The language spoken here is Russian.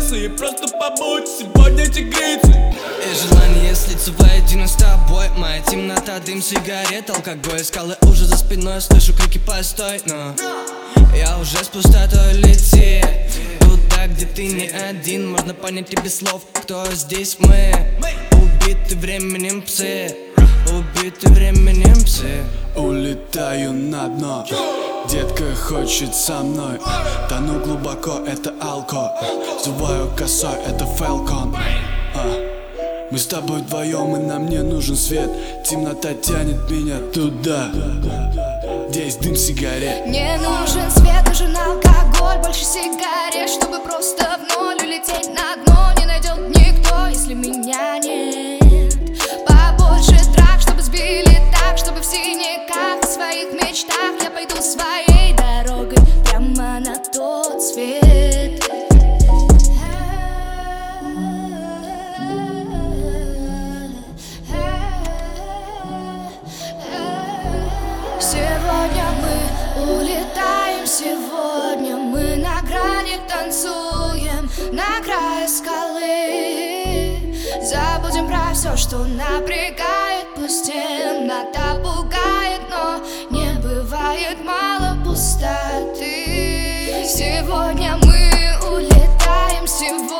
И просто побудь сегодня тигрицей. И желание слиться воедино с тобой. Моя темнота, дым сигарет, алкоголь. Скалы уже за спиной, слышу крики «постой», но я уже с пустотой летит. Туда, где ты не один, можно понять и без слов, кто здесь мы. Убиты временем псы, убиты временем псы. Улетаю на дно, детка хочет со мной. Тону глубоко, это алко. Зуваю косой, это фэлкон. Мы с тобой вдвоем, и нам не нужен свет. Темнота тянет меня туда, где есть дым сигарет. Не нужен свет, нужен алкоголь, больше сигарет, чтобы просто в ноль улететь на дно. Не найдет никто, если меня нет. Побольше драк, чтобы сбили так, чтобы в синяках, в своих мечтах я пойду своей дорогой прямо на тот свет. Сегодня мы улетаем, сегодня мы на грани танцуем, на крае скалы. Забудем про все, что напрягает, пусть темнота пугает, но не бывает мало пустоты. Сегодня мы улетаем, сегодня